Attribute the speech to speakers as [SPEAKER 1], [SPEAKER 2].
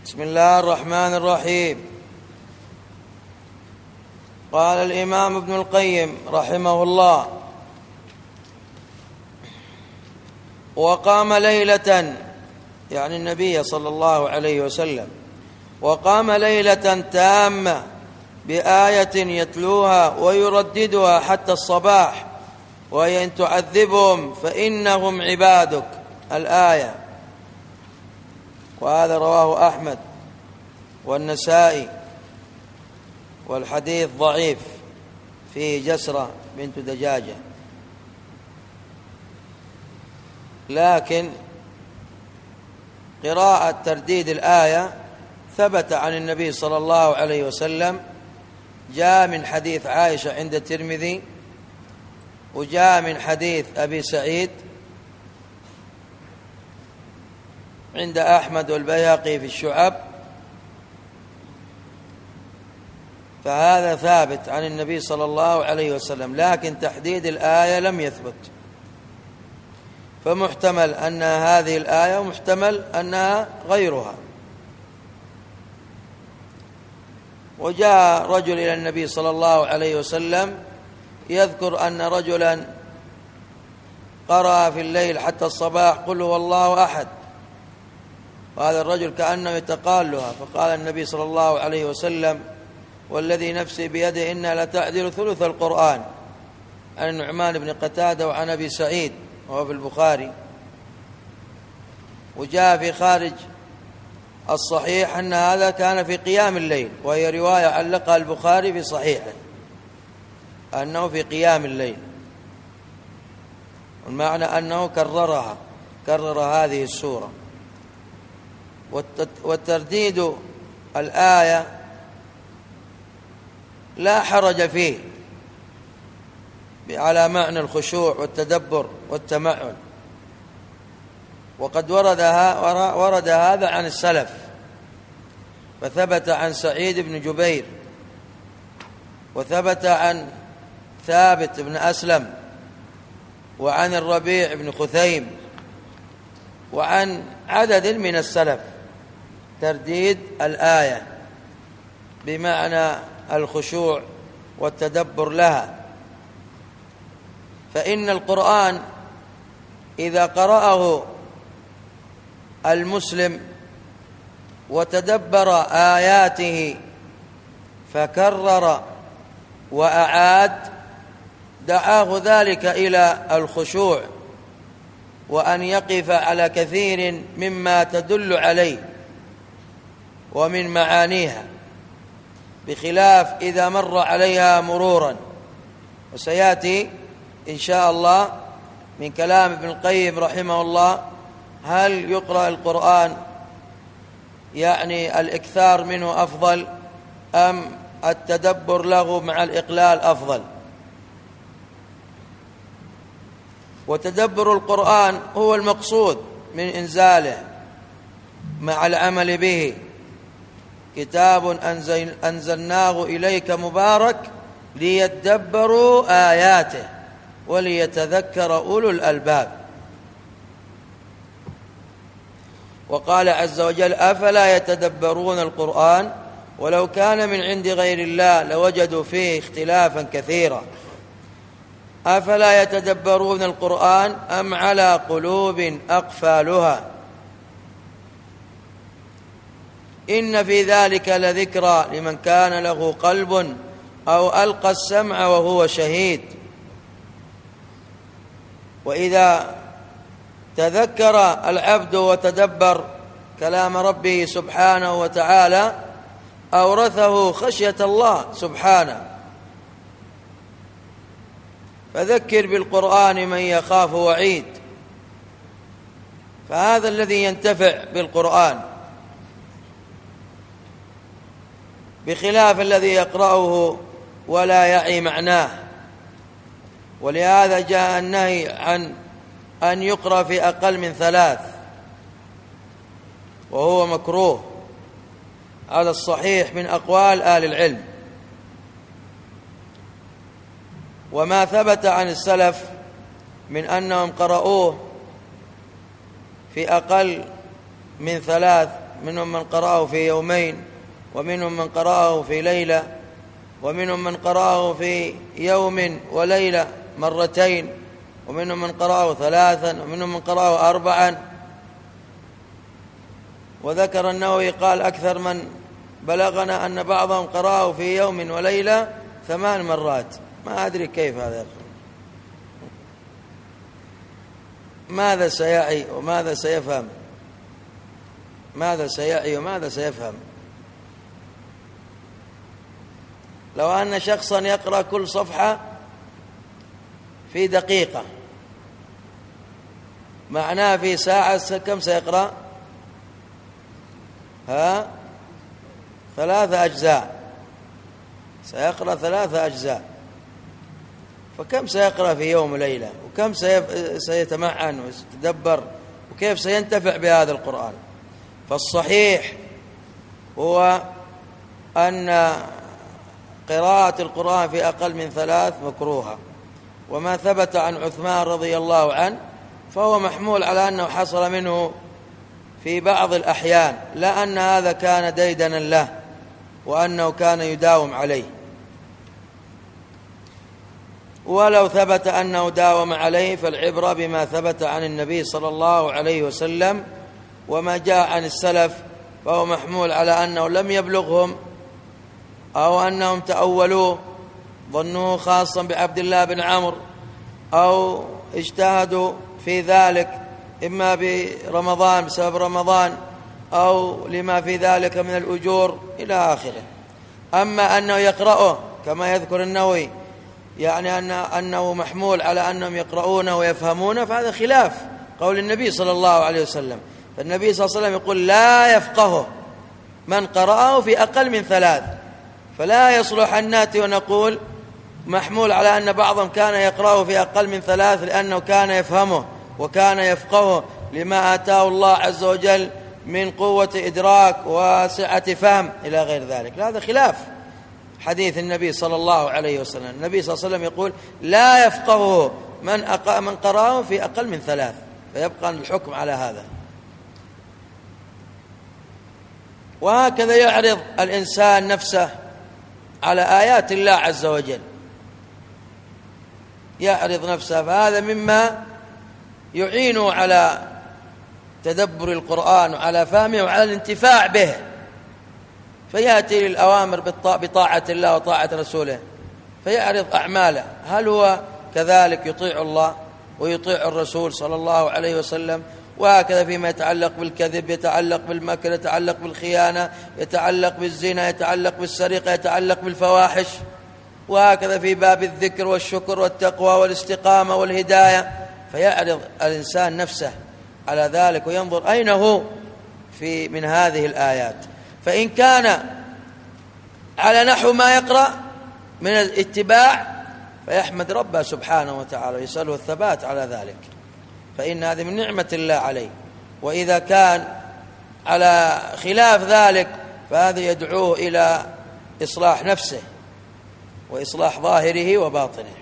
[SPEAKER 1] بسم الله الرحمن الرحيم. قال الإمام ابن القيم رحمه الله: وقام ليلة، يعني النبي صلى الله عليه وسلم، وقام ليلة تامة بآية يتلوها ويرددها حتى الصباح، وهي إن تعذبهم فإنهم عبادك، الآية. وهذا رواه أحمد والنسائي، والحديث ضعيف، فيه جسرة بنت دجاجة، لكن قراءة ترديد الآية ثبت عن النبي صلى الله عليه وسلم، جاء من حديث عائشة عند الترمذي، وجاء من حديث أبي سعيد عند أحمد والبيهقي في الشعب، فهذا ثابت عن النبي صلى الله عليه وسلم، لكن تحديد الآية لم يثبت، فمحتمل أن هذه الآية ومحتمل أنها غيرها. وجاء رجل إلى النبي صلى الله عليه وسلم يذكر أن رجلا قرأ في الليل حتى الصباح قل هو الله أحد، وهذا الرجل كأنه يتقالها، فقال النبي صلى الله عليه وسلم: والذي نفسي بيده إنها لتعدل ثلث القرآن، عن النعمان بن قتادة وعن أبي سعيد، وهو في البخاري. وجاء في خارج الصحيح أن هذا كان في قيام الليل، وهي رواية علقها البخاري في صحيحه أنه في قيام الليل، والمعنى أنه كرر هذه السورة. والترديد الآية لا حرج فيه على معنى الخشوع والتدبر والتمعن، وقد ورد هذا عن السلف، فثبت عن سعيد بن جبير، وثبت عن ثابت بن أسلم، وعن الربيع بن خثيم، وعن عدد من السلف ترديد الآية بمعنى الخشوع والتدبر لها. فإن القرآن إذا قرأه المسلم وتدبر آياته فكرر وأعاد، دعاه ذلك إلى الخشوع، وأن يقف على كثير مما تدل عليه ومن معانيها، بخلاف إذا مر عليها مرورا. وسيأتي إن شاء الله من كلام ابن القيم رحمه الله هل يقرأ القرآن يعني الإكثار منه أفضل أم التدبر له مع الإقلال أفضل. وتدبر القرآن هو المقصود من إنزاله مع العمل به. كتاب أنزلناه إليك مبارك ليدبروا آياته وليتذكر أولو الألباب. وقال عز وجل: أفلا يتدبرون القرآن ولو كان من عند غير الله لوجدوا فيه اختلافا كثيرا. أفلا يتدبرون القرآن أم على قلوب أقفالها. إن في ذلك لذكرى لمن كان له قلب أو ألقى السمع وهو شهيد. وإذا تذكر العبد وتدبر كلام ربه سبحانه وتعالى أورثه خشية الله سبحانه. فذكر بالقرآن من يخاف وعيد، فهذا الذي ينتفع بالقرآن، بخلاف الذي يقرأه ولا يعي معناه. ولهذا جاء النهي عن أن يقرأ في أقل من 3، وهو مكروه على الصحيح من أقوال أهل العلم. وما ثبت عن السلف من أنهم قرأوه في أقل من 3 منهم من قرأه في يومين، ومنهم من قرأه في ليلة، ومنهم من قرأه في يوم وليلة مرتين، ومنهم من قرأه 3، ومنهم من قرأه 4. وذكر النووي قال أكثر من بلغنا أن بعضهم قرأه في يوم وليلة 8 مرات. ما أدري كيف هذا يقرأ، ماذا سيعي وماذا سيفهم، ماذا سيعي وماذا سيفهم. لو أن شخصا يقرأ كل صفحة في دقيقة، معناه في ساعة كم سيقرأ؟ 3 أجزاء، سيقرأ 3 أجزاء. فكم سيقرأ في يوم وليلة، وكم سيتمعن ويتدبر، وكيف سينتفع بهذا القرآن. فالصحيح هو أن قراءة القرآن في أقل من 3 مكروهة. وما ثبت عن عثمان رضي الله عنه فهو محمول على أنه حصل منه في بعض الأحيان، لا أن هذا كان ديدنا له وأنه كان يداوم عليه. ولو ثبت أنه داوم عليه فالعبرة بما ثبت عن النبي صلى الله عليه وسلم، وما جاء عن السلف فهو محمول على أنه لم يبلغهم أو أنهم تأولوه، ظنوه خاصا بعبد الله بن عمرو، أو اجتهدوا في ذلك إما برمضان بسبب رمضان أو لما في ذلك من الأجور إلى آخره. أما أنه يقرأه كما يذكر النووي، يعني أنه محمول على أنهم يقرؤونه ويفهمونه، فهذا خلاف قول النبي صلى الله عليه وسلم. فالنبي صلى الله عليه وسلم يقول لا يفقهه من قرأه في أقل من 3. فلا يصلح أن نأتي ونقول محمول على أن بعضهم كان يقرأه في أقل من 3 لأنه كان يفهمه وكان يفقهه لما آتاه الله عز وجل من قوة إدراك وسعة فهم إلى غير ذلك. هذا خلاف حديث النبي صلى الله عليه وسلم. النبي صلى الله عليه وسلم يقول لا يفقهه من قرأه في أقل من 3، فيبقى الحكم على هذا. وهكذا يعرض الإنسان نفسه على آيات الله عز وجل، يعرض نفسه، فهذا مما يعينه على تدبر القرآن وعلى فهمه وعلى الانتفاع به. فيأتي للأوامر بطاعة الله وطاعة رسوله، فيعرض أعماله، هل هو كذلك يطيع الله ويطيع الرسول صلى الله عليه وسلم. وهكذا فيما يتعلق بالكذب، يتعلق بالمكر، يتعلق بالخيانة، يتعلق بالزنا، يتعلق بالسرقة، يتعلق بالفواحش. وهكذا في باب الذكر والشكر والتقوى والاستقامة والهداية. فيعرض الإنسان نفسه على ذلك وينظر أين هو من هذه الآيات. فإن كان على نحو ما يقرأ من الاتباع فيحمد ربه سبحانه وتعالى ويسأله الثبات على ذلك، فإن هذه من نعمة الله عليه. وإذا كان على خلاف ذلك فهذا يدعوه إلى إصلاح نفسه وإصلاح ظاهره وباطنه.